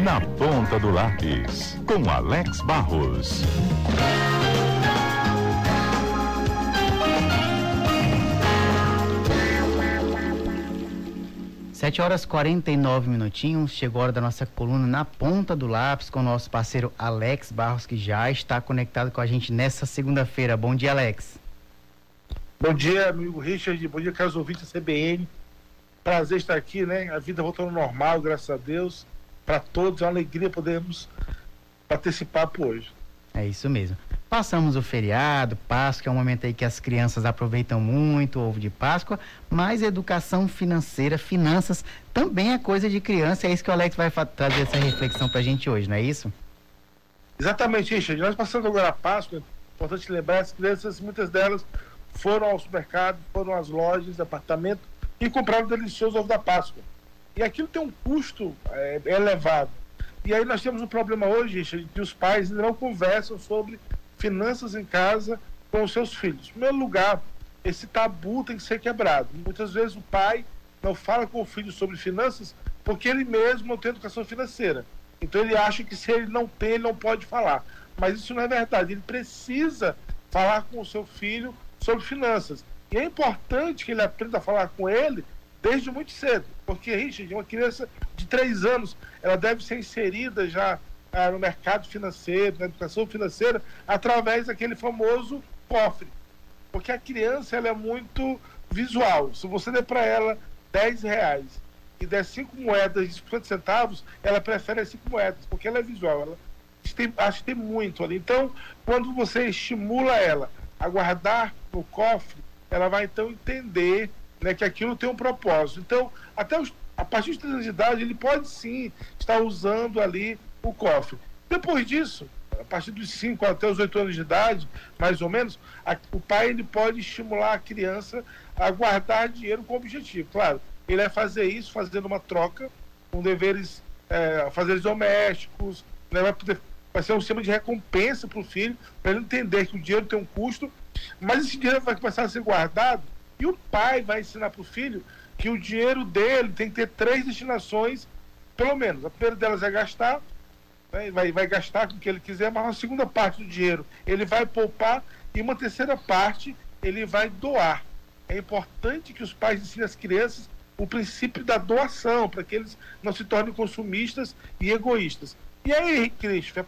Na Ponta do Lápis, com Alex Barros. 7h49, chegou a hora da nossa coluna Na Ponta do Lápis com o nosso parceiro Alex Barros, que já está conectado com a gente nessa segunda-feira. Bom dia, Alex. Bom dia, amigo Richard, bom dia, caros ouvintes da CBN. Prazer estar aqui, né? A vida voltando ao normal, graças a Deus. Para todos, é uma alegria podermos bater esse papo hoje. É isso mesmo. Passamos o feriado, Páscoa, é um momento aí que as crianças aproveitam muito, ovo de Páscoa, mas educação financeira, finanças, também é coisa de criança, é isso que o Alex vai trazer essa reflexão pra gente hoje, não é isso? Exatamente, Richard. Nós passamos agora a Páscoa, é importante lembrar, as crianças, muitas delas foram ao supermercado, foram às lojas, apartamento e compraram o delicioso ovo da Páscoa. E aquilo tem um custo elevado. E aí nós temos um problema hoje, Richard, que os pais não conversam sobre finanças em casa com os seus filhos. Em primeiro lugar, esse tabu tem que ser quebrado. Muitas vezes o pai não fala com o filho sobre finanças porque ele mesmo não tem educação financeira. Então ele acha que se ele não tem, ele não pode falar. Mas isso não é verdade. Ele precisa falar com o seu filho sobre finanças. E é importante que ele aprenda a falar com ele desde muito cedo. Porque, Richard, uma criança de 3 anos, ela deve ser inserida já no mercado financeiro, na educação financeira, através daquele famoso cofre. Porque a criança, ela é muito visual. Se você der para ela R$10 e der 5 moedas de 50 centavos, ela prefere as 5 moedas, porque ela é visual, ela acha que tem muito ali. Então, quando você estimula ela a guardar no cofre, ela vai então entender, né, que aquilo tem um propósito. Então, a partir de 3 anos de idade, ele pode sim estar usando ali o cofre. Depois disso, a partir dos 5 até os 8 anos de idade, mais ou menos, o pai ele pode estimular a criança a guardar dinheiro com objetivo. Claro, ele vai fazer isso fazendo uma troca com deveres, fazeres domésticos, né, vai ser um sistema de recompensa para o filho, para ele entender que o dinheiro tem um custo, mas esse dinheiro vai começar a ser guardado e o pai vai ensinar para o filho que o dinheiro dele tem que ter 3 destinações, pelo menos. A primeira delas é gastar, né, vai gastar com o que ele quiser, mas a segunda parte do dinheiro ele vai poupar e uma terceira parte ele vai doar. É importante que os pais ensinem às crianças o princípio da doação, para que eles não se tornem consumistas e egoístas. E aí, Cristo,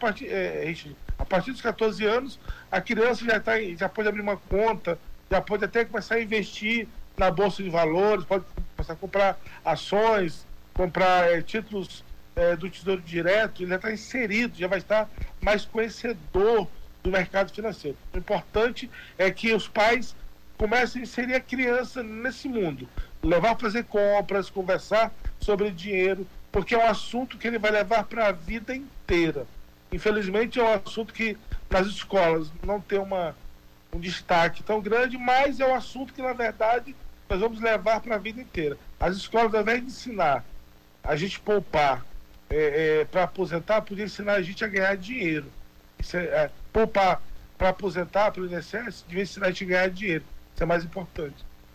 a partir dos 14 anos, a criança já pode abrir uma conta, já pode até começar a investir na Bolsa de Valores, pode começar a comprar ações, comprar títulos do Tesouro Direto, ele já está inserido, já vai estar mais conhecedor do mercado financeiro. O importante é que os pais comecem a inserir a criança nesse mundo, levar a fazer compras, conversar sobre dinheiro, porque é um assunto que ele vai levar para a vida inteira. Infelizmente é um assunto que nas escolas não tem um destaque tão grande, mas é um assunto que na verdade nós vamos levar para a vida inteira. As escolas, ao invés de ensinar a gente poupar para aposentar, podiam ensinar a gente a ganhar dinheiro. Poupar para aposentar, pelo INSS, devia ensinar a gente a ganhar dinheiro. Isso é mais importante.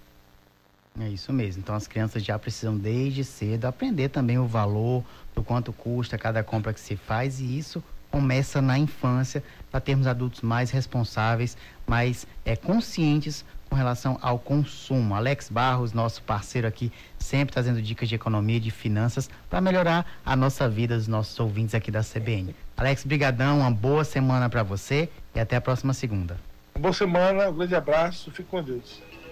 É isso mesmo. Então as crianças já precisam desde cedo aprender também o valor, do quanto custa cada compra que se faz, e isso começa na infância, para termos adultos mais responsáveis, mais conscientes com relação ao consumo. Alex Barros, nosso parceiro aqui, sempre trazendo dicas de economia, de finanças, para melhorar a nossa vida dos nossos ouvintes aqui da CBN. Alex, brigadão, uma boa semana para você e até a próxima segunda. Boa semana, um grande abraço, fique com Deus.